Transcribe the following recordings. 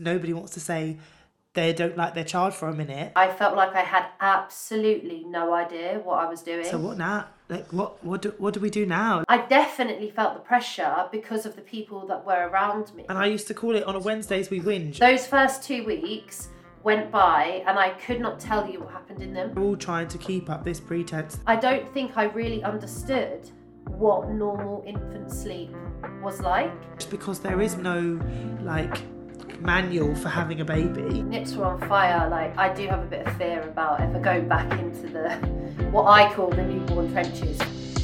nobody wants to say they don't like their child for a minute. I felt like I had absolutely no idea what I was doing. So what now? Like, what do we do now? I definitely felt the pressure because of the people that were around me. And I used to call it on a Wednesdays we whinge. Those first 2 weeks went by and I could not tell you what happened in them. We're all trying to keep up this pretense. I don't think I really understood what normal infant sleep was like. Just because there is no, like, manual for having a baby. Nips were on fire. Like, I do have a bit of fear about if I go back into the, what I call the newborn trenches.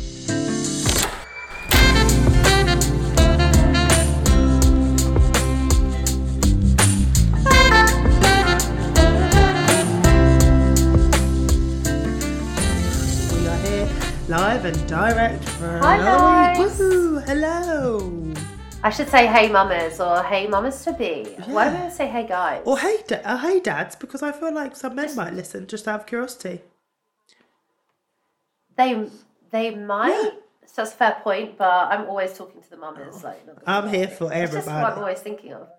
We are here live and direct for Hi another week. guys. Woohoo! Hello! I should say hey mamas or hey mamas to be. Yeah. Why don't I say hey guys? Or hey dads, because I feel like some men might listen just out of curiosity. They might. Yeah. So that's a fair point, but I'm always talking to the mamas. Like, not gonna I'm lie. here for It's just what I'm everybody. always thinking of.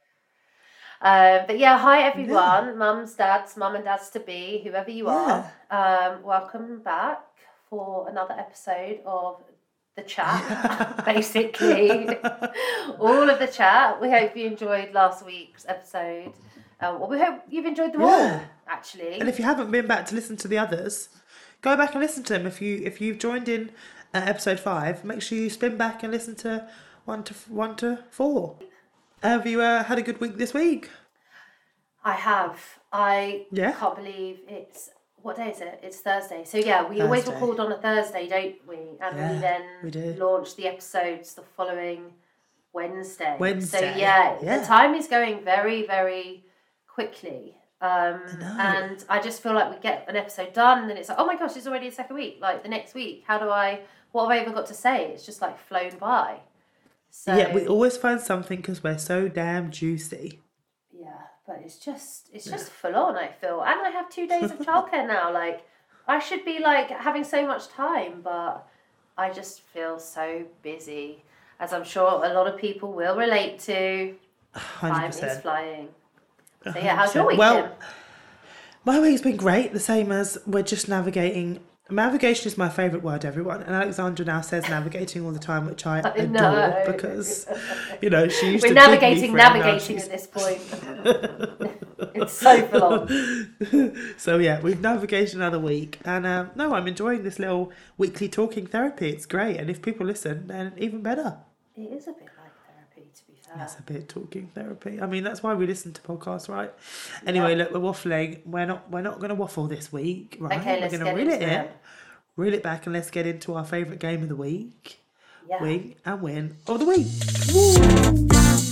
But yeah, hi everyone, mums, dads, mum and dads to be, whoever you are. Welcome back for another episode of the chat, basically. All of the chat. We hope you enjoyed last week's episode. Well, we hope you've enjoyed them all, actually. And if you haven't been back to listen to the others, go back and listen to them. If you've joined in at episode 5, make sure you spin back and listen to 1 to 4. Have you had a good week this week? I have. I Yeah? can't believe it's... What day is it? It's Thursday. So yeah, we always Thursday. record on a Thursday, don't we? And Yeah, we then we do. launch the episodes the following Wednesday. Wednesday, So yeah, yeah. the time is going very, very quickly. And I just feel like we get an episode done and then it's like, oh my gosh, it's already the second week. Like the next week, what have I even got to say? It's just like flown by. So Yeah, we always find something because we're so damn juicy. yeah, but it's just full on, I feel. And I have 2 days of childcare now. Like, I should be, like, having so much time, but I just feel so busy, as I'm sure a lot of people will relate to. 100%. Time is flying. So, yeah, how's your week Well, been? my week's been great, the same as we're just navigating. Navigation is my favourite word, everyone. And Alexandra now says navigating all the time, which I adore know. because, you know, she used We're to big me navigating for it, and now navigating she's- at this point. It's so full on. So yeah, we've navigated another week, and no, I'm enjoying this little weekly talking therapy. It's great, and if people listen, then even better. It is a bit like therapy, to be fair. That's a bit talking therapy. I mean, that's why we listen to podcasts, right? Anyway, look, we're waffling. We're not going to waffle this week, right? Okay, we're let's going get to reel it into in, it. reel it back, and let's get into our favourite game of the week. Yeah. Wing and win of the week. Woo!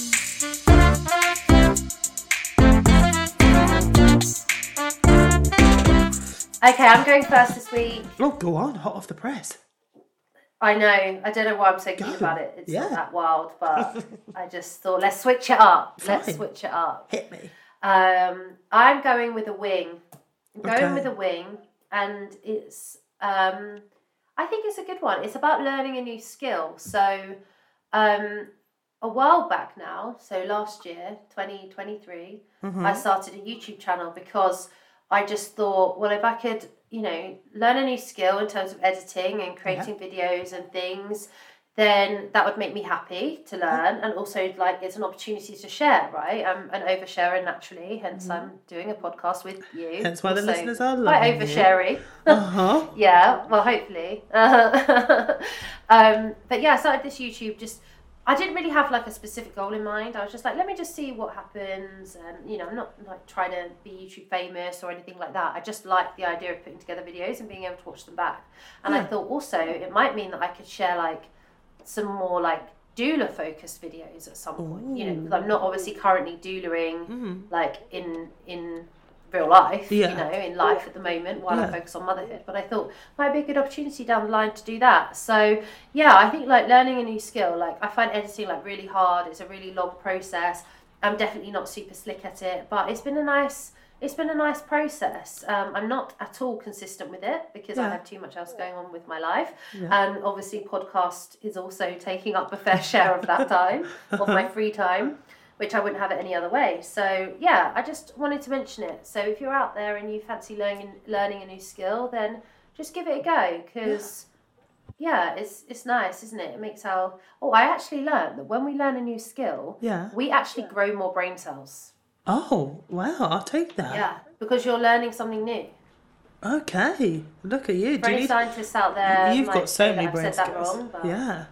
Okay, I'm going first this week. Oh, go on, hot off the press. I know. I don't know why I'm so keen Go. about it. It's Yeah. not that wild, but I just thought, let's switch it up. Let's Fine. switch it up. Hit me. I'm going with a wing. I'm going Okay. with a wing, and it's. I think it's a good one. It's about learning a new skill. So, a while back now, so last year, 2023, I started a YouTube channel because I just thought, well, if I could, learn a new skill in terms of editing and creating videos and things, then that would make me happy to learn. And also, like, it's an opportunity to share, right? I'm an oversharer naturally, hence I'm doing a podcast with you. Hence why the Also, listeners are quite loving you. oversharing. Uh-huh. Yeah, well, hopefully. But yeah, I started this YouTube I didn't really have like a specific goal in mind. I was just like, let me just see what happens. And, I'm not like trying to be YouTube famous or anything like that. I just like the idea of putting together videos and being able to watch them back. And I thought also it might mean that I could share like some more like doula focused videos at some point, because I'm not obviously currently doulaing like in real life, in life at the moment while I focus on motherhood. But I thought might be a good opportunity down the line to do that. So yeah, I think like learning a new skill, like I find editing like really hard. It's a really long process. I'm definitely not super slick at it, but it's been a nice process. I'm not at all consistent with it because I have too much else going on with my life. And obviously podcast is also taking up a fair share of that time, of my free time. which I wouldn't have it any other way. So yeah, I just wanted to mention it. So if you're out there and you fancy learning a new skill, then just give it a go, because it's nice, isn't it? It makes I actually learned that when we learn a new skill, we actually grow more brain cells. Oh, wow, I'll take that. Yeah, because you're learning something new. Okay, look at you. For any scientists out there, you've got so many brain skills. That wrong, but... Yeah.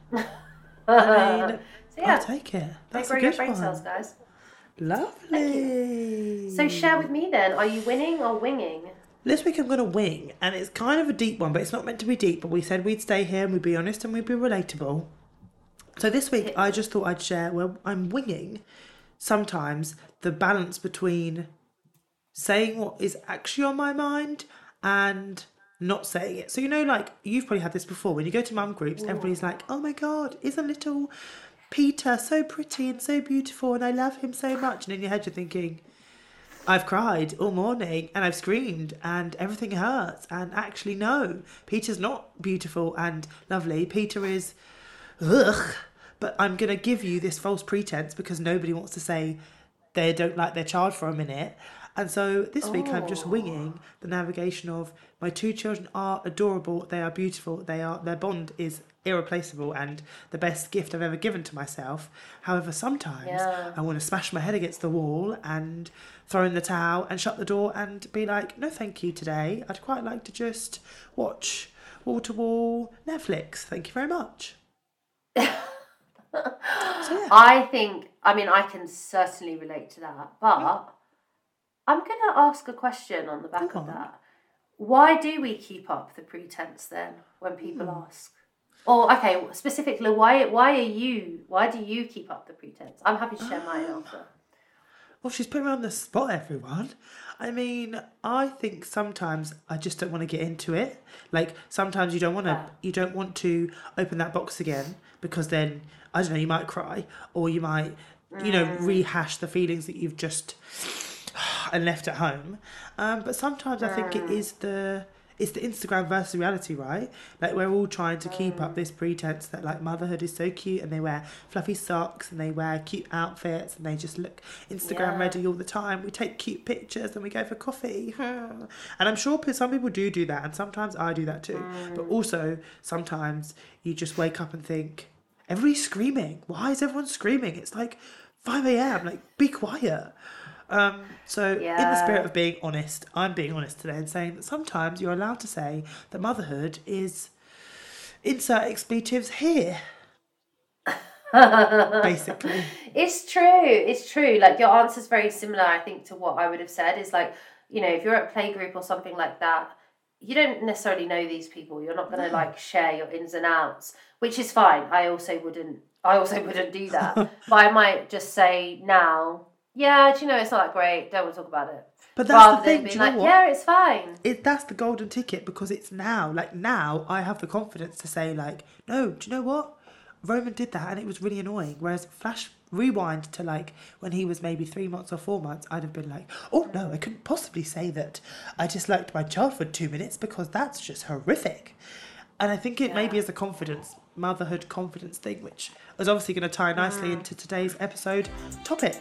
I mean, so yeah, I'll take it. That's grow a your good brain one. cells, guys. Lovely. So share with me then. Are you winning or winging? This week I'm going to wing, and it's kind of a deep one, but it's not meant to be deep. But we said we'd stay here and we'd be honest and we'd be relatable. So this week I just thought I'd share where I'm winging sometimes the balance between saying what is actually on my mind and not saying it. So, like, you've probably had this before. When you go to mum groups, everybody's like, oh my God, isn't little Peter so pretty and so beautiful and I love him so much? And in your head you're thinking, I've cried all morning and I've screamed and everything hurts. And actually, no, Peter's not beautiful and lovely. Peter is, ugh. But I'm going to give you this false pretense because nobody wants to say they don't like their child for a minute. And so this week I'm just winging the navigation of my 2 children are adorable, they are beautiful, their bond is irreplaceable and the best gift I've ever given to myself. However, sometimes I want to smash my head against the wall and throw in the towel and shut the door and be like, no thank you today. I'd quite like to just watch wall-to-wall Netflix. Thank you very much. So, yeah. I can certainly relate to that, but I'm going to ask a question on the back of that. Why do we keep up the pretense then when people ask? Or, okay, specifically, why do you keep up the pretense? I'm happy to share mine after. Well, she's putting me on the spot, everyone. I mean, I think sometimes I just don't want to get into it. Like, sometimes you don't want to open that box again because then, I don't know, you might cry or you might, rehash the feelings that you've just and left at home. But sometimes I think it's the Instagram versus reality, right? Like, we're all trying to keep up this pretense that, like, motherhood is so cute and they wear fluffy socks and they wear cute outfits and they just look Instagram ready all the time. We take cute pictures and we go for coffee. And I'm sure some people do that, and sometimes I do that too. But also sometimes you just wake up and think, everybody's screaming. Why is everyone screaming? It's like 5 a.m. Like, be quiet. In the spirit of being honest, I'm being honest today and saying that sometimes you're allowed to say that motherhood is insert expletives here. Basically. It's true. Like, your answer's very similar, I think, to what I would have said. Is like, if you're at playgroup or something like that, you don't necessarily know these people. You're not going to like share your ins and outs, which is fine. I also wouldn't do that. But I might just say now, yeah, do you know, it's not that great, don't want to talk about it. But that's the thing, being do you know what? Yeah, it's fine. That's the golden ticket, because it's now. Like, now I have the confidence to say, like, no, do you know what? Roman did that and it was really annoying. Whereas rewind to, like, when he was maybe 3 months or 4 months, I'd have been like, oh no, I couldn't possibly say that I disliked my child for 2 minutes because that's just horrific. And I think it maybe is a motherhood confidence thing, which is obviously going to tie nicely into today's episode topic.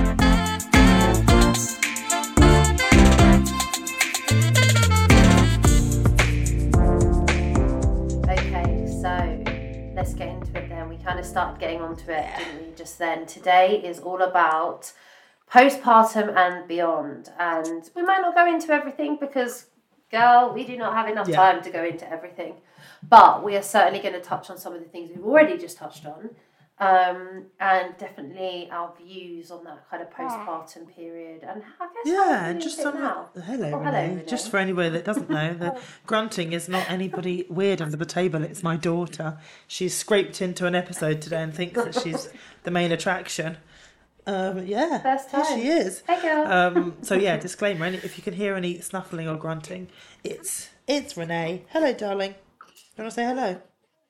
Okay, so let's get into it then. We kind of started getting onto it, didn't we, just then. Today is all about postpartum and beyond. And we might not go into everything because, girl, we do not have enough time to go into everything. But we are certainly going to touch on some of the things we've already just touched on. And definitely our views on that kind of postpartum period. And I guess and just some now. Hello, Renee. Just for anybody that doesn't know, the grunting is not anybody weird under the table. It's my daughter. She's scraped into an episode today and thinks that she's the main attraction. First time. Here she is. Hey, girl. Disclaimer: if you can hear any snuffling or grunting, it's Renee. Hello, darling. You want to say hello?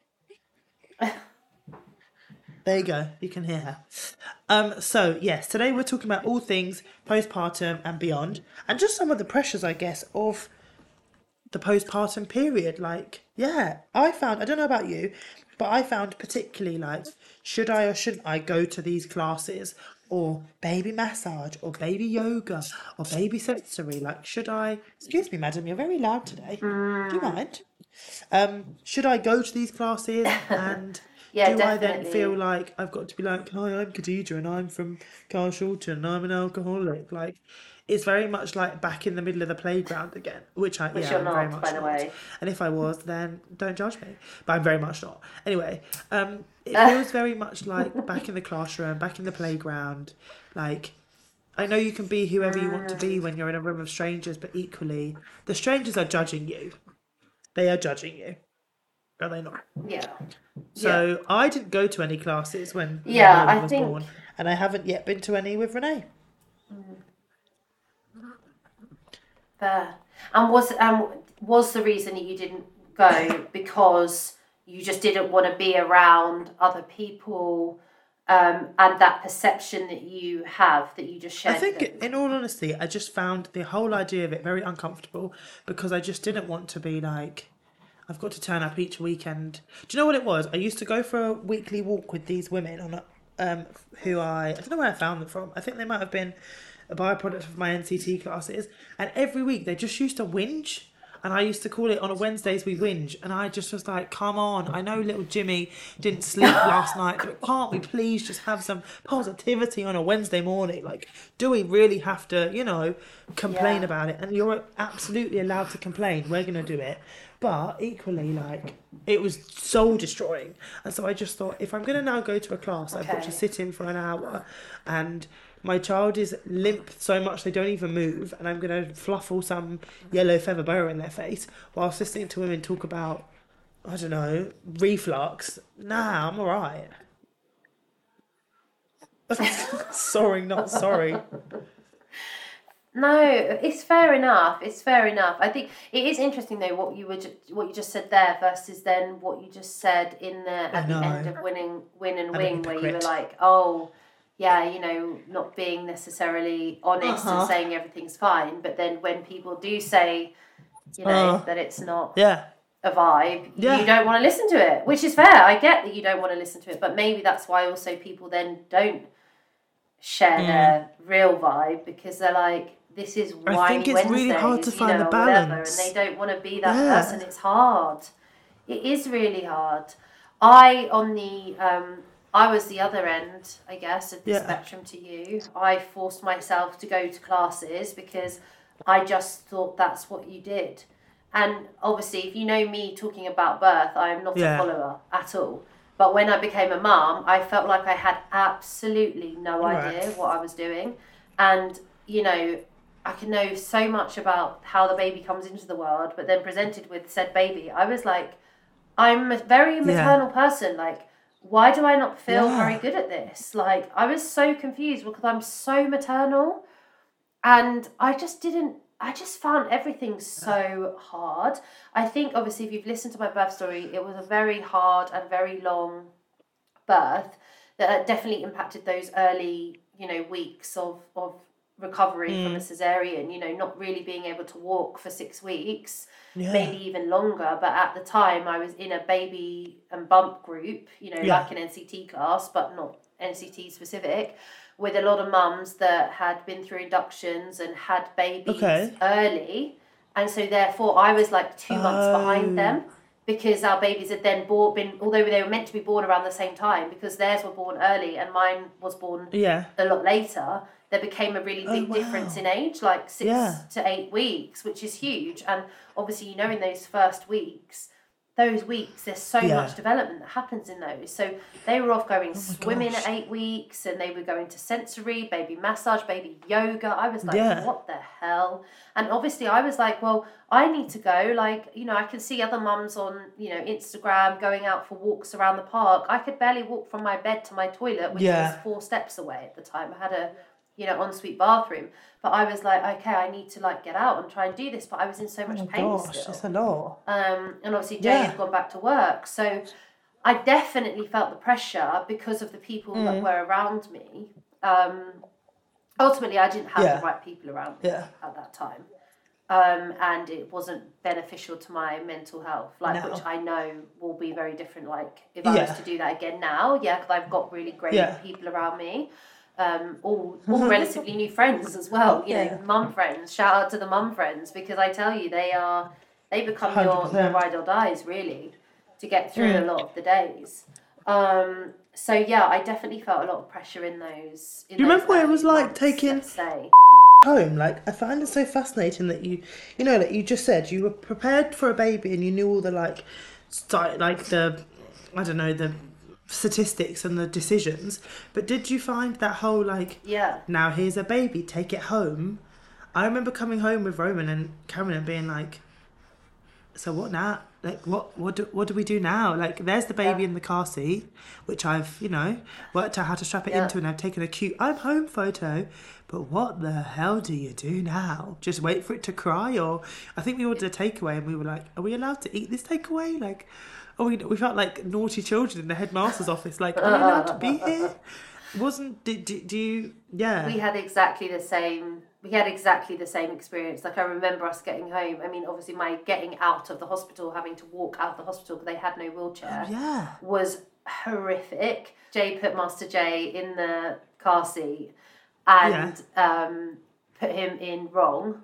There you go. You can hear her. Today we're talking about all things postpartum and beyond, and just some of the pressures, I guess, of the postpartum period. Like, yeah, I don't know about you, but I found particularly like, should I or shouldn't I go to these classes or baby massage or baby yoga or baby sensory? Like, should I, excuse me, madam, you're very loud today. Do you mind? Should I go to these classes and Yeah, do I then definitely. feel like I've got to be like, hi, I'm Khadija and I'm from Carshalton and I'm an alcoholic? Like, it's very much like back in the middle of the playground again, which Which yeah, you're I'm very not, much by the not. way. And if I was, then don't judge me. But I'm very much not. Anyway, it feels very much like back in the classroom, back in the playground. Like, I know you can be whoever you want to be when you're in a room of strangers, but equally, the strangers are judging you. They are judging you. Are they not? Yeah. So I didn't go to any classes when Yeah, Roland I was think. born, and I haven't yet been to any with Renee. Fair. And was the reason that you didn't go because you just didn't want to be around other people, and that perception that you have that you just shared? I think, in all honesty, I just found the whole idea of it very uncomfortable because I just didn't want to be like, I've got to turn up each weekend. Do you know what it was? I used to go for a weekly walk with these women on who I don't know where I found them from. I think they might have been a byproduct of my NCT classes. And every week they just used to whinge. And I used to call it on a Wednesdays we whinge. And I just was like, come on, I know little Jimmy didn't sleep last night, but can't we please just have some positivity on a Wednesday morning? Like, do we really have to, complain about it? And you're absolutely allowed to complain. We're going to do it. But equally, like, it was soul destroying. And so I just thought, if I'm going to now go to a class, I've got to sit in for an hour, and my child is limp so much they don't even move, and I'm going to fluffle some yellow feather boa in their face whilst listening to women talk about, I don't know, reflux. Nah, I'm all right. Sorry, not sorry. No, it's fair enough. It's fair enough. I think it is interesting though what you just said there versus then what you just said at the end of Win and Wing, where you were like, oh, yeah, not being necessarily honest and saying everything's fine, but then when people do say, that it's not a vibe, you don't want to listen to it, which is fair. I get that you don't want to listen to it, but maybe that's why also people then don't share their real vibe because they're like, this is whiny Wednesdays. I think it's really hard to find the balance. And they don't want to be that person. It's hard. It is really hard. I was the other end, I guess, of the spectrum to you. I forced myself to go to classes because I just thought that's what you did. And obviously, if you know me talking about birth, I am not a follower at all. But when I became a mum, I felt like I had absolutely no idea what I was doing. And, I can know so much about how the baby comes into the world, but then presented with said baby, I was like, I'm a very maternal person. Like, why do I not feel very good at this? Like, I was so confused because I'm so maternal. And I just found everything so hard. I think, obviously, if you've listened to my birth story, it was a very hard and very long birth that definitely impacted those early, weeks of recovery from a cesarean, not really being able to walk for 6 weeks, maybe even longer. But at the time, I was in a baby and bump group, like an NCT class, but not NCT specific, with a lot of mums that had been through inductions and had babies early. And so therefore I was like 2 months behind them because our babies had then although they were meant to be born around the same time, because theirs were born early and mine was born a lot later, there became a really big difference in age, like 6 to 8 weeks, which is huge. And obviously, in those first weeks, there's so much development that happens in those. So they were off going swimming at 8 weeks, and they were going to sensory, baby massage, baby yoga. I was like, what the hell? And obviously I was like, well, I need to go. Like, I can see other mums on, Instagram going out for walks around the park. I could barely walk from my bed to my toilet, which was 4 steps away at the time. I had a ensuite bathroom. But I was like, okay, I need to get out and try and do this. But I was in so much pain still. That's a lot. And obviously Jay had gone back to work. So I definitely felt the pressure because of the people that were around me. Ultimately, I didn't have the right people around me at that time. and it wasn't beneficial to my mental health, like No. which I know will be very different. Like if I was to do that again now, because I've got really great people around me, all relatively new friends as well. You know, mum friends. Shout out to the mum friends, because I tell you, they become your 100%. ride or dies really to get through a lot of the days. So yeah, I definitely felt a lot of pressure in those. Do you remember what it was like months, taking let's say. home? Like, I find it so fascinating that you know, like you just said, you were prepared for a baby and you knew all the like the, I don't know, the statistics and the decisions. But did you find that whole like, now here's a baby, take it home? I remember coming home with Roman and Cameron and being like, so what now? Like, what do we do now? Like, there's the baby in the car seat, which I've, you know, worked out how to strap it into, and I've taken a cute I'm home photo. But what the hell do you do now? Just wait for it to cry? Or I think we ordered a takeaway and we were like, are we allowed to eat this takeaway? Like, we felt like naughty children in the headmaster's office. Like, are we allowed to be here? Do you? Yeah. We had exactly the same. We had exactly the same experience. Like, I remember us getting home. I mean, obviously, my getting out of the hospital, having to walk out of the hospital because they had no wheelchair, was horrific. Jay put Master Jay in the car seat and put him in wrong.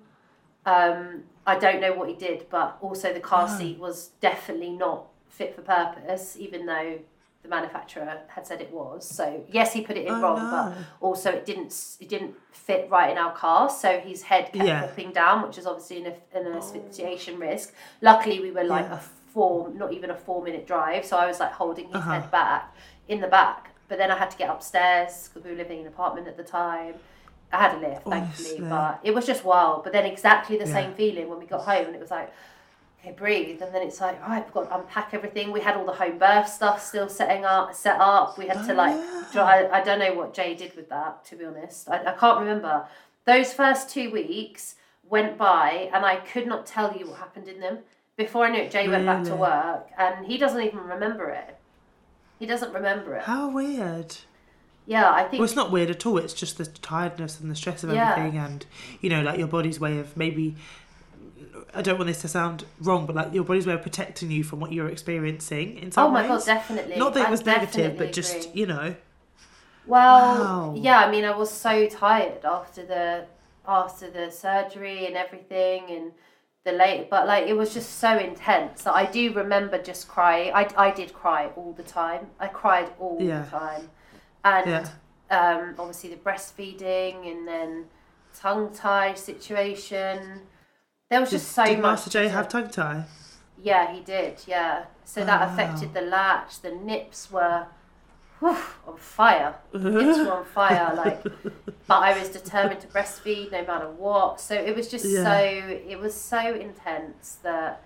I don't know what he did, but also the car seat was definitely not fit for purpose, even though the manufacturer had said it was. So yes, he put it in wrong, but also it didn't fit right in our car. So his head kept popping down, which is obviously an asphyxiation risk. Luckily, we were like not even a 4-minute drive, so I was like holding his head back in the back. But then I had to get upstairs because we were living in an apartment at the time. I had a lift, thankfully, but it was just wild. But then exactly the same feeling when we got home, and it was like, okay, breathe. And then it's like, right, we've got to unpack everything. We had all the home birth stuff still set up. We had to dry. I don't know what Jay did with that, to be honest. I can't remember. Those first 2 weeks went by, and I could not tell you what happened in them. Before I knew it, Jay went back to work, and he doesn't even remember it. He doesn't remember it. How weird. Yeah, I think... Well, it's not weird at all. It's just the tiredness and the stress of everything and, you know, like your body's way of maybe... I don't want this to sound wrong, but like your body's way of protecting you from what you're experiencing in some ways. Oh my God, definitely. Not that it was negative, but just, you know... Well, yeah, I mean, I was so tired after the surgery and everything and... but like it was just so intense that I do remember just crying. I did cry all the time. I cried all the time, and obviously the breastfeeding and then tongue tie situation. There was just so much. Did Master Jay have tongue tie? Yeah, he did. Yeah, so that affected the latch. The nips were on fire. Nips were on fire. Like, but I was determined to breastfeed no matter what. So it was just it was so intense that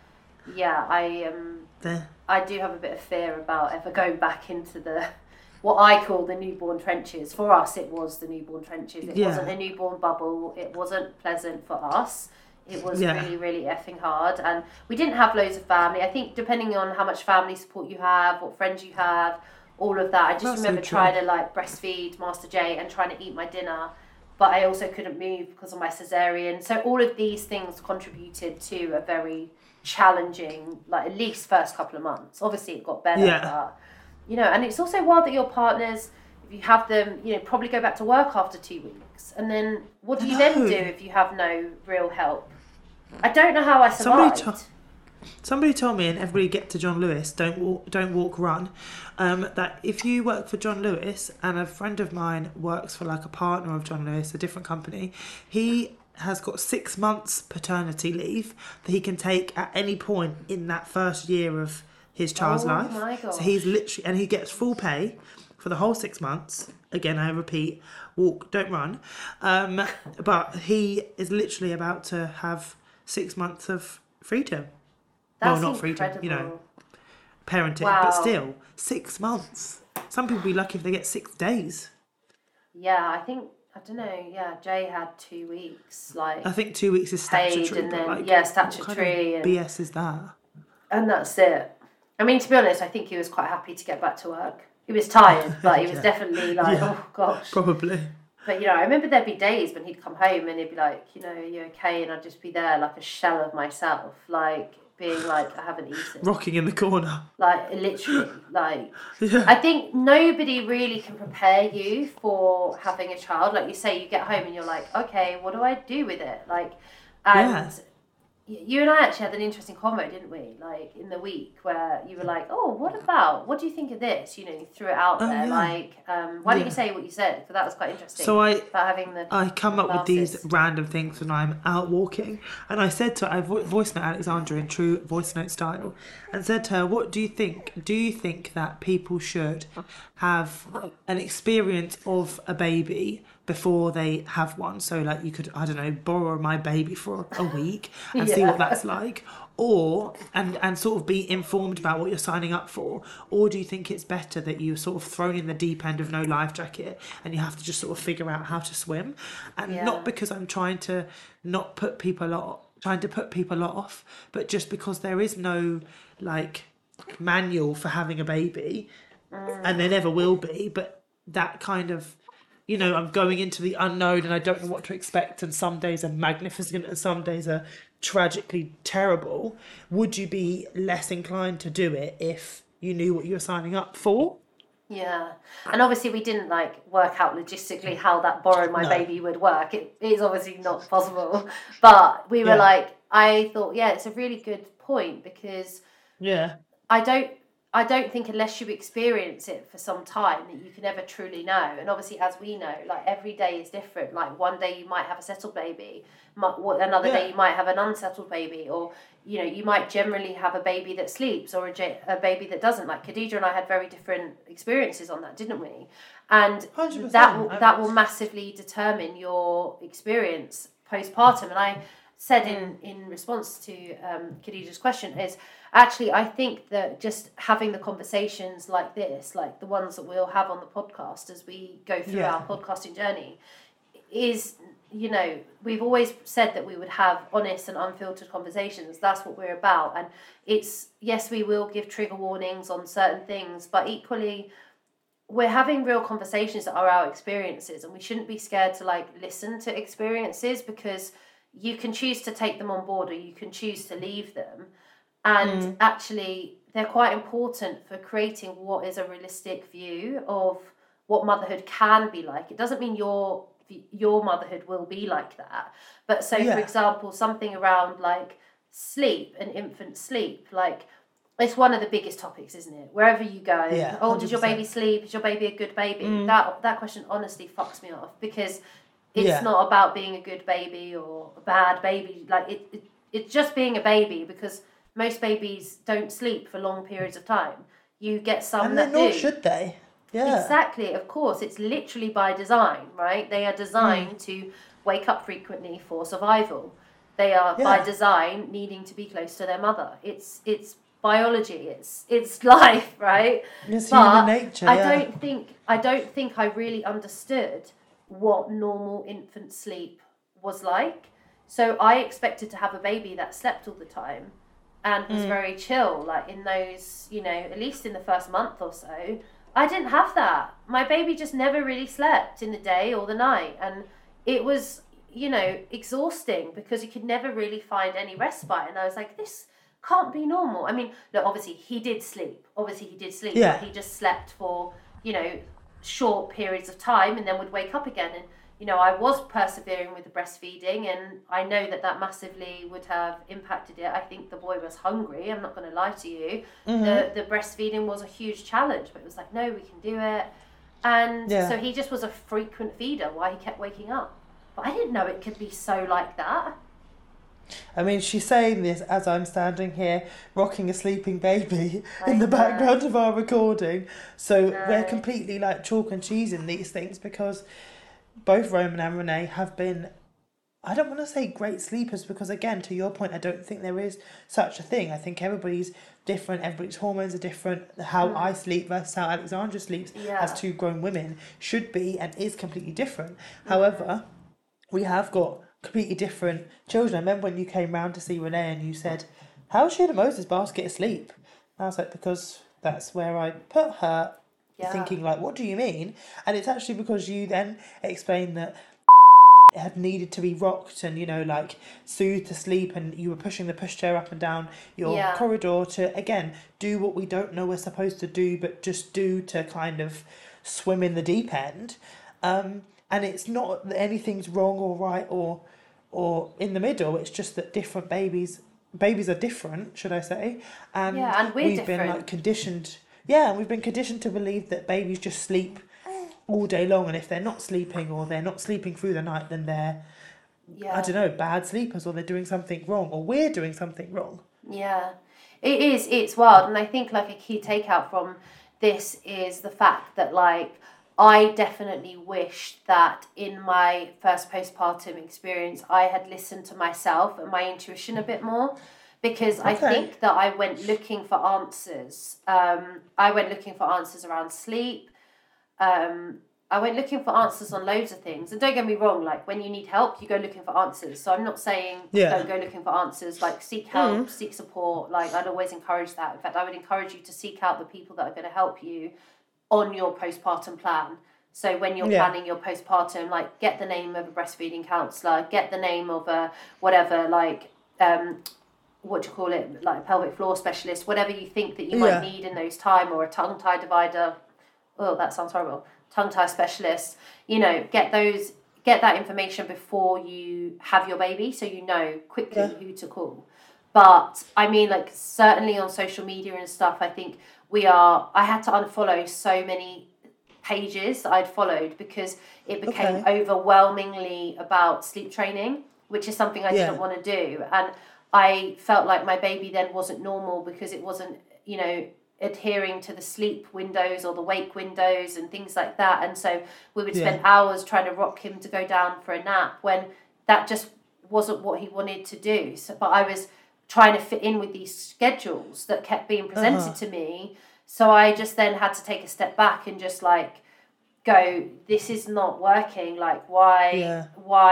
I do have a bit of fear about ever going back into what I call the newborn trenches. For us, it was the newborn trenches. It wasn't a newborn bubble. It wasn't pleasant for us. It was really, really effing hard. And we didn't have loads of family. I think depending on how much family support you have, what friends you have, all of that. I just remember trying to like breastfeed Master Jay and trying to eat my dinner. But I also couldn't move because of my cesarean. So all of these things contributed to a very challenging, like at least first couple of months. Obviously it got better, but you know, and it's also wild that your partners, if you have them, you know, probably go back to work after 2 weeks. And then what do you then do if you have no real help? I don't know how I survived. Somebody told me, and everybody get to John Lewis, don't walk, run, that if you work for John Lewis, and a friend of mine works for like a partner of John Lewis, a different company, he has got 6 months paternity leave that he can take at any point in that first year of his child's life. My God. So he's literally, and he gets full pay for the whole 6 months. Again, I repeat, walk, don't run. But he is literally about to have 6 months of freedom. That's not incredible. freedom, you know, parenting, but still, 6 months. Some people be lucky if they get 6 days. Yeah, I think, I don't know, Jay had 2 weeks, like... I think 2 weeks is statutory. And then, like, statutory. What kind of BS is that? And that's it. I mean, to be honest, I think he was quite happy to get back to work. He was tired, but he was definitely like, oh, gosh. Probably. But, I remember there'd be days when he'd come home and he'd be like, are you okay? And I'd just be there like a shell of myself, like being like, I haven't eaten. Rocking in the corner. Like, literally, like, Yeah. I think nobody really can prepare you for having a child. Like you say, you get home and you're like, okay, what do I do with it? Like, and you and I actually had an interesting convo, didn't we? Like in the week where you were like, "Oh, what do you think of this?" You threw it out there. Yeah. Like, why don't you say what you said? Because that was quite interesting. So about having I come up with these glasses. random things when I'm out walking, and I said to I voice note Alexandra in true voice note style, and said to her, "What do you think? Do you think that people should have an experience of a baby before they have one? So like you could, I don't know, borrow my baby for a week and see what that's like, or and sort of be informed about what you're signing up for, or do you think it's better that you're sort of thrown in the deep end of no life jacket and you have to just sort of figure out how to swim?" And not because I'm trying to not put people off, but just because there is no like manual for having a baby, and there never will be. But that kind of, I'm going into the unknown and I don't know what to expect, and some days are magnificent and some days are tragically terrible. Would you be less inclined to do it if you knew what you were signing up for? Yeah, and obviously we didn't work out logistically how that borrow my baby would work. It is obviously not possible, but we were I thought, it's a really good point, because I don't think unless you experience it for some time that you can ever truly know. And obviously, as we know, every day is different. Like one day you might have a settled baby, another day you might have an unsettled baby, or you might generally have a baby that sleeps or a baby that doesn't. Like Khadija and I had very different experiences on that, didn't we? And 100%. that will massively determine your experience postpartum. And I said in response to Khadija's question is, actually, I think that just having the conversations like this, like the ones that we'll have on the podcast as we go through our podcasting journey, is, we've always said that we would have honest and unfiltered conversations. That's what we're about. And it's, yes, we will give trigger warnings on certain things, but equally, we're having real conversations that are our experiences, and we shouldn't be scared to listen to experiences, because you can choose to take them on board or you can choose to leave them. And actually, they're quite important for creating what is a realistic view of what motherhood can be like. It doesn't mean your motherhood will be like that. But so, for example, something around sleep and infant sleep, it's one of the biggest topics, isn't it? Wherever you go, 100%. Did your baby sleep? Is your baby a good baby? That question honestly fucks me off, because it's not about being a good baby or a bad baby. It's just being a baby, because most babies don't sleep for long periods of time. You get some that do. And nor should they. Yeah. Exactly, of course. It's literally by design, right? They are designed to wake up frequently for survival. They are by design needing to be close to their mother. It's biology. It's life, right? It's human nature. I don't think I really understood what normal infant sleep was like. So I expected to have a baby that slept all the time and was very chill, in those, at least in the first month or so. I didn't have that. My baby just never really slept in the day or the night, and it was, exhausting, because you could never really find any respite. And I was like, this can't be normal. I mean, look, obviously he did sleep. But he just slept for, short periods of time and then would wake up again. And I was persevering with the breastfeeding, and I know that massively would have impacted it. I think the boy was hungry, I'm not going to lie to you. The breastfeeding was a huge challenge, but it was like, no, we can do it. And so he just was a frequent feeder while he kept waking up. But I didn't know it could be so like that. I mean, she's saying this as I'm standing here rocking a sleeping baby in the background of our recording. So we're completely chalk and cheese in these things, because both Roman and Renee have been, I don't want to say great sleepers, because again, to your point, I don't think there is such a thing. I think everybody's different, everybody's hormones are different. How I sleep versus how Alexandra sleeps as two grown women should be and is completely different. However, we have got completely different children. I remember when you came round to see Renee and you said, "How is she in a Moses basket asleep?" And I was like, because that's where I put her thinking like, what do you mean? And it's actually because you then explain that had needed to be rocked and, you know, like soothed to sleep, and you were pushing the pushchair up and down your corridor to, again, do what we don't know we're supposed to do, but just do to kind of swim in the deep end. And it's not that anything's wrong or right or in the middle. It's just that different babies are different, should I say? And we've different. been like conditioned. Yeah, and we've been conditioned to believe that babies just sleep all day long, and if they're not sleeping or they're not sleeping through the night, then they're, I don't know, bad sleepers, or they're doing something wrong, or we're doing something wrong. Yeah, it's wild. And I think like a key takeout from this is the fact that like I definitely wish that in my first postpartum experience I had listened to myself and my intuition a bit more, because I think that I went looking for answers. I went looking for answers around sleep. I went looking for answers on loads of things. And don't get me wrong, like when you need help, you go looking for answers. So I'm not saying don't go looking for answers. Like seek help, seek support. Like I'd always encourage that. In fact, I would encourage you to seek out the people that are going to help you on your postpartum plan. So when you're planning your postpartum, like get the name of a breastfeeding counsellor, get the name of a whatever, like what do you call it, like a pelvic floor specialist, whatever you think that you might need in those time, or a tongue tie divider. Oh, that sounds horrible. Tongue tie specialist. You know, get that information before you have your baby, so you know quickly who to call. But I mean, like certainly on social media and stuff, I think I had to unfollow so many pages that I'd followed because it became overwhelmingly about sleep training, which is something I didn't want to do. And I felt like my baby then wasn't normal because it wasn't, you know, adhering to the sleep windows or the wake windows and things like that. And so we would spend hours trying to rock him to go down for a nap when that just wasn't what he wanted to do. So, but I was trying to fit in with these schedules that kept being presented to me. So I just then had to take a step back and just like go, this is not working. Like why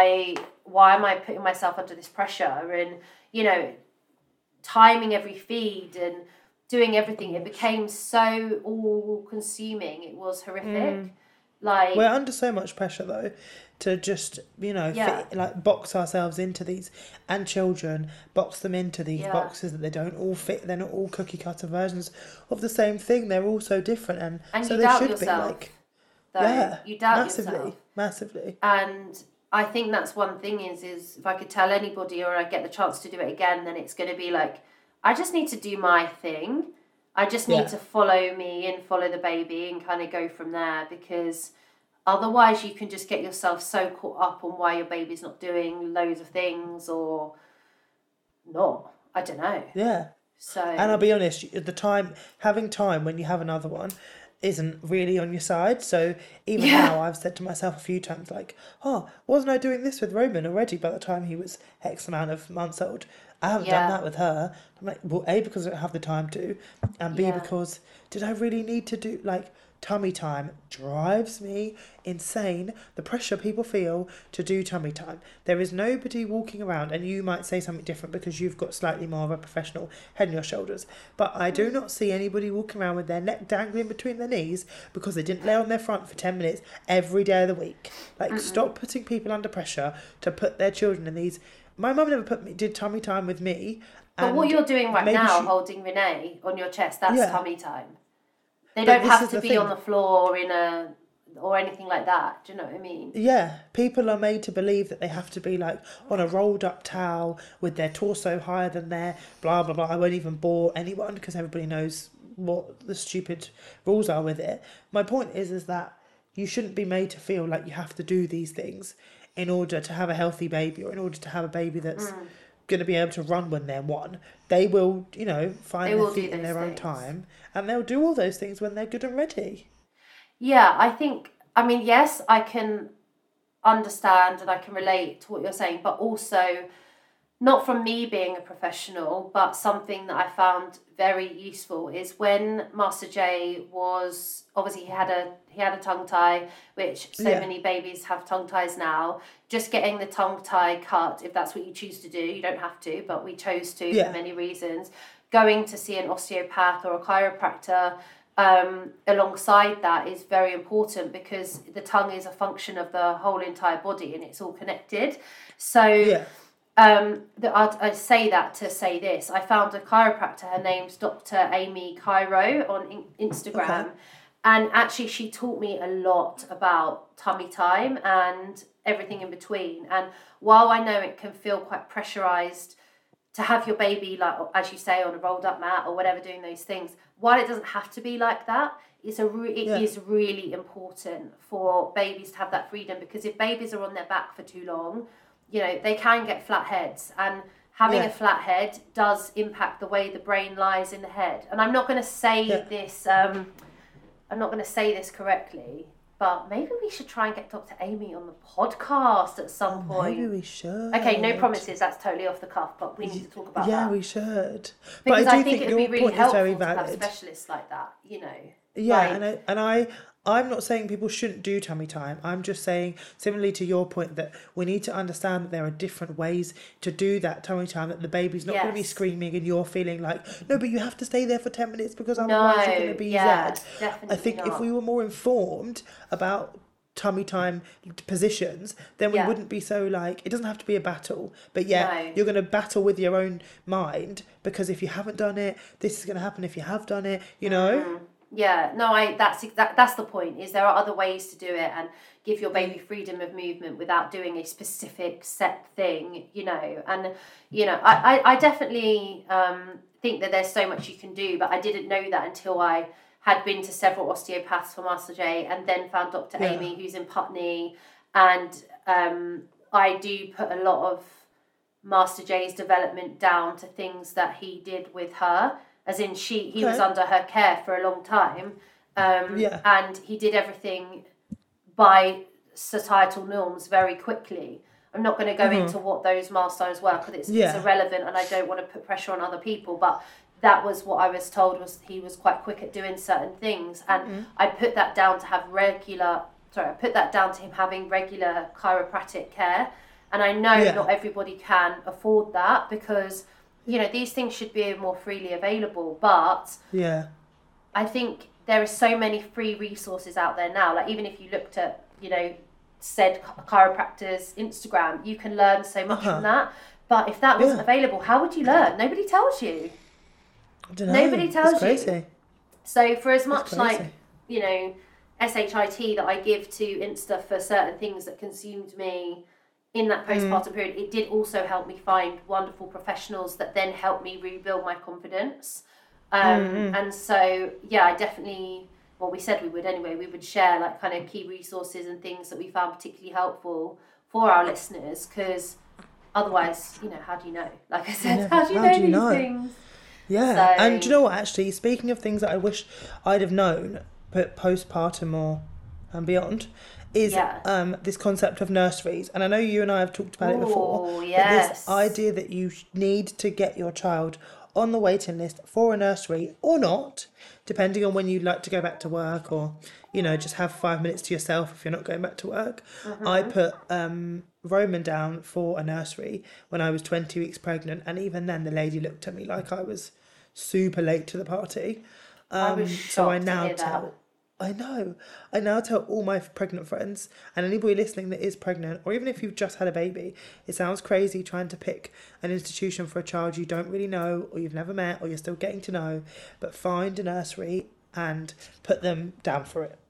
am I putting myself under this pressure? And, you know, timing every feed and doing everything. It became so all-consuming. It was horrific. Like we're under so much pressure though to just, you know, like box ourselves into these, and children box them into these boxes that they don't all fit. They're not all cookie cutter versions of the same thing. They're all so different, and so you they doubt should yourself, be like you doubt yourself massively. And I think that's one thing is if I could tell anybody or I get the chance to do it again, then it's going to be like, I just need to do my thing. I just need to follow me and follow the baby and kind of go from there, because otherwise you can just get yourself so caught up on why your baby's not doing loads of things or not. I don't know. Yeah. So. And I'll be honest, having time when you have another one isn't really on your side. So even now I've said to myself a few times like, oh, wasn't I doing this with Roman already by the time he was X amount of months old? I haven't done that with her. I'm like, well, A, because I don't have the time to, and B, because did I really need to do, like, tummy time drives me insane, the pressure people feel to do tummy time. There is nobody walking around, and you might say something different because you've got slightly more of a professional head on your shoulders, but I do not see anybody walking around with their neck dangling between their knees because they didn't lay on their front for 10 minutes every day of the week. Like, stop putting people under pressure to put their children in these. My mum never did tummy time with me. But what you're doing right now, holding Renee on your chest, that's tummy time. They don't have to be on the floor or anything like that. Do you know what I mean? Yeah. People are made to believe that they have to be like on a rolled up towel with their torso higher than their blah, blah, blah. I won't even bore anyone because everybody knows what the stupid rules are with it. My point is that you shouldn't be made to feel like you have to do these things in order to have a healthy baby, or in order to have a baby that's going to be able to run when they're one. They will, you know, find their feet in their own time, and they'll do all those things when they're good and ready. Yeah, I mean, yes, I can understand and I can relate to what you're saying, but also not from me being a professional, but something that I found very useful is when Master J was, obviously he had a tongue tie, which so many babies have tongue ties now. Just getting the tongue tie cut, if that's what you choose to do, you don't have to, but we chose to for many reasons. Going to see an osteopath or a chiropractor, alongside that is very important, because the tongue is a function of the whole entire body and it's all connected. So I say that to say this. I found a chiropractor, her name's Dr. Amy Cairo on Instagram. Okay. And actually she taught me a lot about tummy time and everything in between. And while I know it can feel quite pressurized to have your baby, like, as you say, on a rolled up mat or whatever, doing those things, while it doesn't have to be like that, it is really important for babies to have that freedom, because if babies are on their back for too long, you know, they can get flat heads, and having a flat head does impact the way the brain lies in the head. And I'm not going to say this, I'm not going to say this correctly, but maybe we should try and get Dr. Amy on the podcast at some point. Maybe we should. Okay, no promises, that's totally off the cuff, but we need to talk about that. Yeah, we should. Because but I I do think it would your be really point is helpful very to have valid. specialists like that, you know. Yeah, I'm not saying people shouldn't do tummy time. I'm just saying, similarly to your point, that we need to understand that there are different ways to do that tummy time, that the baby's not going to be screaming and you're feeling like, no, but you have to stay there for 10 minutes because otherwise you're going to be zed. Definitely I think if we were more informed about tummy time positions, then we wouldn't be so like, it doesn't have to be a battle, but you're going to battle with your own mind, because if you haven't done it, this is going to happen if you have done it, you know. Yeah, no, that's the point, is there are other ways to do it and give your baby freedom of movement without doing a specific set thing, you know. And, you know, I definitely think that there's so much you can do, but I didn't know that until I had been to several osteopaths for Master J, and then found Dr. Amy, who's in Putney. And I do put a lot of Master J's development down to things that he did with her. As in, he was under her care for a long time, and he did everything by societal norms very quickly. I'm not going to go into what those milestones were, because it's irrelevant, and I don't want to put pressure on other people, but that was what I was told, was he was quite quick at doing certain things, and I put that down to him having regular chiropractic care. And I know not everybody can afford that, because, you know, these things should be more freely available, but I think there are so many free resources out there now. Like, even if you looked at, you know, said chiropractor's Instagram, you can learn so much from that. But if that wasn't available, how would you learn? Nobody tells you. I don't know. Nobody tells you. So for as much like, you know, SHIT that I give to Insta for certain things that consumed me in that postpartum period, it did also help me find wonderful professionals that then helped me rebuild my confidence. And so, I definitely, well, we said we would anyway, we would share like kind of key resources and things that we found particularly helpful for our listeners, because otherwise, you know, how do you know? Like I said, how do you know these things? Yeah, so, and do you know what, actually, speaking of things that I wish I'd have known, but postpartum or and beyond, is this concept of nurseries. And I know you and I have talked about it before. Yes. But this idea that you need to get your child on the waiting list for a nursery or not, depending on when you'd like to go back to work, or, you know, just have 5 minutes to yourself if you're not going back to work. I put Roman down for a nursery when I was 20 weeks pregnant, and even then the lady looked at me like I was super late to the party. I was shocked to hear that. I now tell all my pregnant friends, and anybody listening that is pregnant, or even if you've just had a baby, it sounds crazy trying to pick an institution for a child you don't really know, or you've never met, or you're still getting to know, but find a nursery and put them down for it.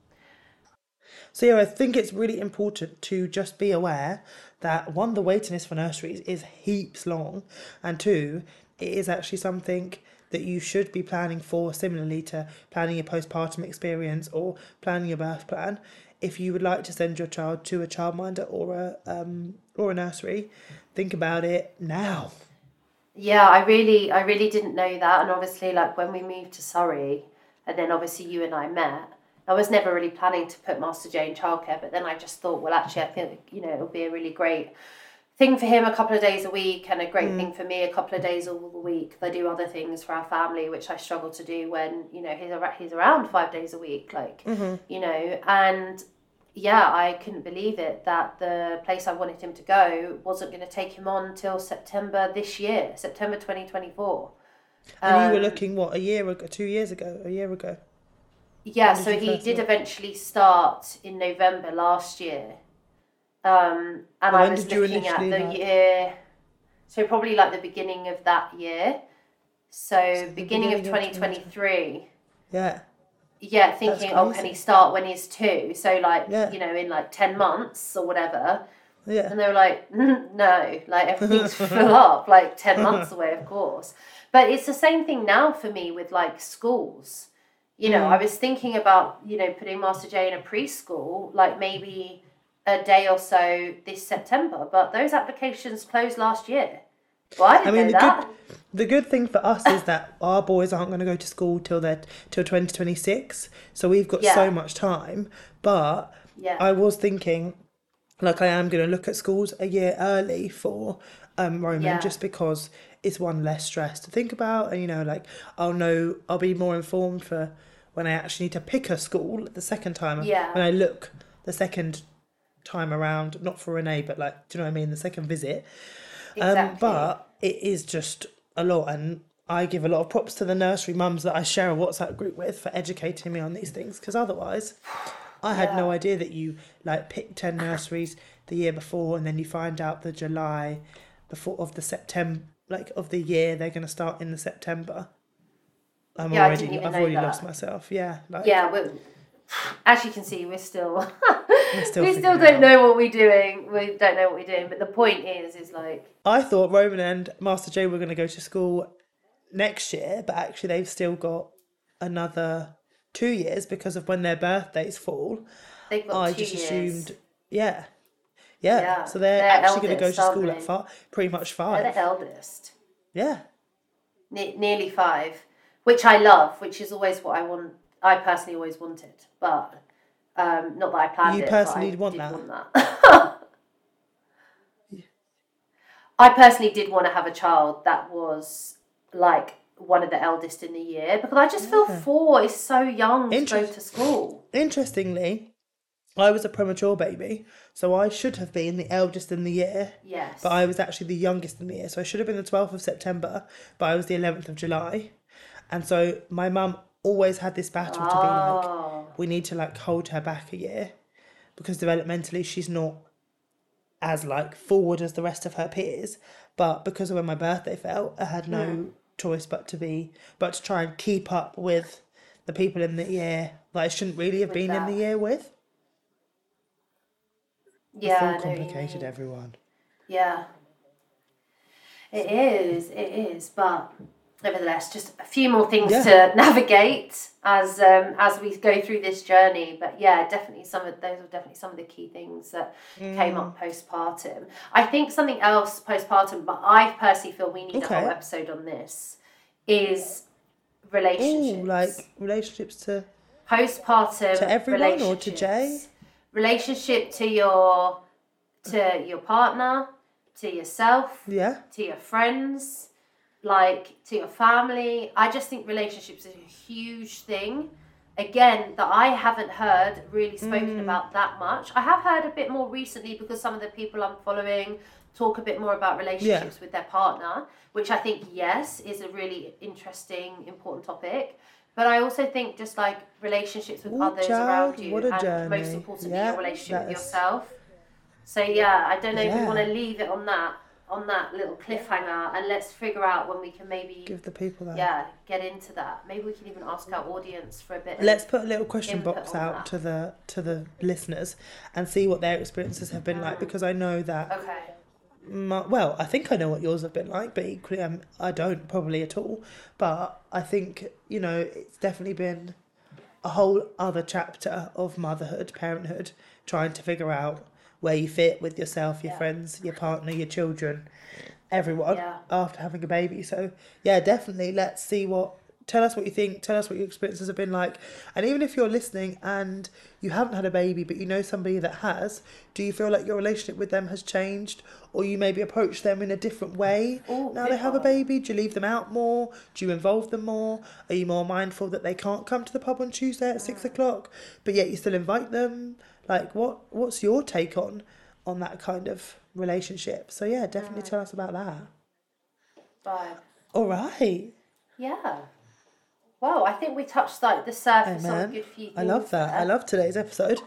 So I think it's really important to just be aware that, one, the waiting list for nurseries is heaps long, and two, it is actually something that you should be planning for, similarly to planning your postpartum experience or planning your birth plan. If you would like to send your child to a childminder or a nursery, think about it now. Yeah, I really didn't know that. And obviously, like, when we moved to Surrey, and then obviously you and I met, I was never really planning to put Master J in childcare, but then I just thought, well, actually, I think, you know, it'll be a really great thing for him a couple of days a week, and a great thing for me a couple of days all the week. I do other things for our family, which I struggle to do when, you know, he's around 5 days a week, like, you know. And I couldn't believe it that the place I wanted him to go wasn't going to take him on till September this year, September 2024. And you were looking, what, a year ago, 2 years ago, a year ago? Yeah, When so you he first did met? eventually start in November last year. And So I when was did you looking at initially the like? year, so probably like the beginning of that year. So So the beginning of beginning of 2020. 2023. Yeah, Yeah, that's thinking, oh, can he crazy. start when he's 2? So like, Yeah, you know, in like 10 months or whatever. yeah. And they were like, no, like everything's full up, like 10 months away, of course. But it's the same thing now for me with like schools. You know, I Mm. was thinking about, you know, putting Master J in a preschool, like maybe a day or so this September, but those applications closed last year. Well, I I didn't mean, know that. the good thing for us is that our boys aren't going to go to school till 2026, so we've got so Yeah, much time. But yeah, I was thinking, like, I am going to look at schools a year early for Roman, yeah, just because it's one less stress to think about, and like I'll be more informed for when I actually need to pick a school the second time, yeah, when I look the second time around, not for Renee, but like, do you know what I mean, the second visit. exactly. But it is just a lot, and I give a lot of props to the nursery mums that I share a WhatsApp group with for educating me on these things, because otherwise I had no Yeah, idea that you like pick 10 nurseries the year before, and then you find out the July before of the September, like, of the year they're going to start in the September. yeah, I didn't even I've know already lost that. myself. Yeah, like, Yeah, as you can see, we're still we're still we still figuring it don't out. know what we're doing. We don't know what we're doing. But the point is like, I thought Roman and Master J were going to go to school next year, but actually they've still got another 2 years because of when their birthdays fall. they've got I two just years. assumed, yeah, yeah. Yeah, So they're they're actually going to go eldest, to aren't school at they? pretty much They're the 5. eldest, Yeah. nearly 5, which I love. Which is always what I want. I personally always wanted, but not that I planned You it, but personally I want did that? want that. I personally did want to have a child that was like one of the eldest in the year because I just feel Yeah. 4 is so young to go Interest. to school. Interestingly, I was a premature baby, so I should have been the eldest in the year, but I Yes. was actually the youngest in the year. So I should have been the 12th of September, but I was the 11th of July. And so my mum always had this battle to be like, Oh, we need to like hold her back a year because developmentally she's not as like forward as the rest of her peers. But because of when my birthday fell, I had no choice but to try and keep up with the people in the year that I shouldn't really have with been in the that. year with. It's Yeah, all I know what you complicated, mean. everyone. Yeah, it is, but nevertheless, just a few more things Yeah. to navigate as we go through this journey. But yeah, definitely those were definitely some of the key things that came up postpartum. I think something else postpartum, but I personally feel we need a whole Okay. episode on this, is Oh, relationships. like relationships to Postpartum everyone or to Jay? relationship to your partner, to yourself, Yeah. to your friends, like to your family. I just think relationships is a huge thing. Again, that I haven't heard really spoken about that much. I have heard a bit more recently because some of the people I'm following talk a bit more about Yeah. relationships with their partner, which I think, yes, is a really interesting, important topic. But I also think just like relationships with Oh, others around child, you what a and most journey. importantly your Yeah, relationship with that is. yourself. So yeah, I don't know if we want Yeah. to leave it on that little cliffhanger and let's figure out when we can maybe Give the people that. get into that. Maybe we can even ask our audience for a bit Let's of put a little question input box on out that. to the listeners and see what their experiences have been like, because I know that Okay. well, I think I know what yours have been like, but equally I don't probably at all. But I think, it's definitely been a whole other chapter of motherhood, parenthood, trying to figure out where you fit with yourself, your Yeah. friends, your partner, your children, everyone Yeah. after having a baby. So yeah, definitely let's see tell us what you think, tell us what your experiences have been like. And even if you're listening and you haven't had a baby but you know somebody that has, do you feel like your relationship with them has changed, or you maybe approach them in a different way Oh, now they good have a one. baby? Do you leave them out more? Do you involve them more? Are you more mindful that they can't come to the pub on Tuesday at 6 o'clock but yet you still invite them? Like, what's your take on that kind of relationship? So yeah, definitely tell us about that. Vibe. All right. Yeah. Wow, I think we touched like the surface on a Amen. good few things. I love that. there. I love today's episode.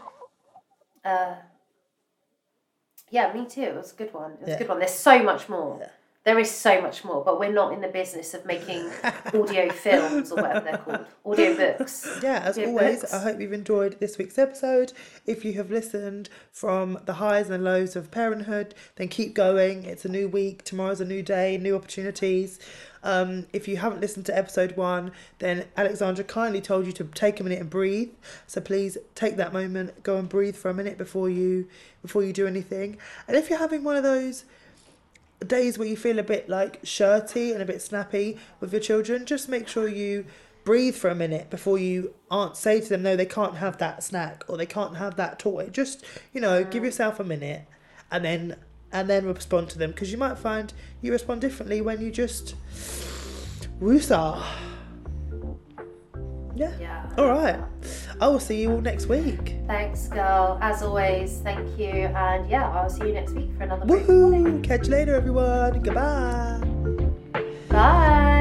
Yeah, me too. It was a good one. It was Yeah. a good one. There's so much more. Yeah. There is so much more, but we're not in the business of making audio films or whatever they're called. Audio books. Yeah, as Audio always, books. I hope you've enjoyed this week's episode. If you have listened from the highs and lows of parenthood, then keep going. It's a new week. Tomorrow's a new day, new opportunities. If you haven't listened to episode 1, then Alexandra kindly told you to take a minute and breathe. So please take that moment, go and breathe for a minute before you do anything. And if you're having one of those days where you feel a bit like shirty and a bit snappy with your children, just make sure you breathe for a minute before you say to them no, they can't have that snack or they can't have that toy. Just, give yourself a minute and then respond to them, because you might find you respond differently when you just woosah. Yeah. All right. I will see you all next week. Thanks, girl. As always, thank you. And yeah, I'll see you next week for another great morning. Woohoo! Catch you later, everyone. Goodbye. Bye.